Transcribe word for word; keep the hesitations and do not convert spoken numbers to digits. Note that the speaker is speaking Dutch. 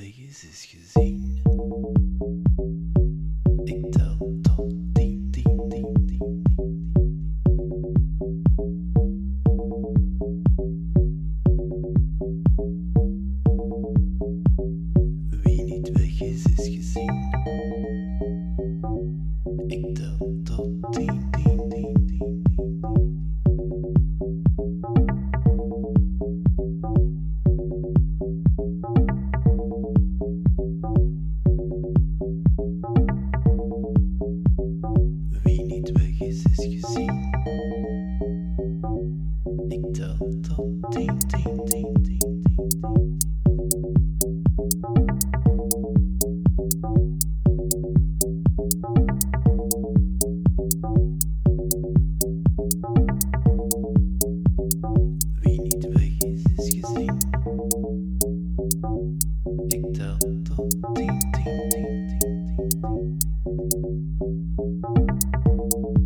weg is, is gezien. Ik tel tot tien, tien, tien, tien, tien. Wie niet weg is, is gezien. Ik tel tot tien, tien, tien, tien, tien. Wie niet weg is, is gezien. Ik tel tot tien, tien, tien, tien, tien. Wie niet weg is, is gezien. Ik tel tot tien, tien, tien, tien, tien, tien.